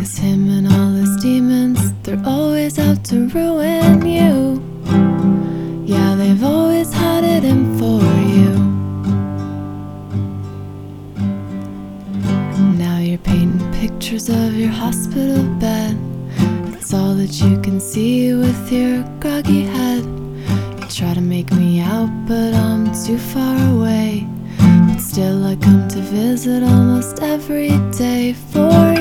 It's him and all his demons, they're always out to ruin you. Yeah, they've always had it in for you. Now you're painting pictures of your hospital bed. It's all that you can see with your groggy head. You try to make me out, but I'm too far away. But still I come to visit almost every day for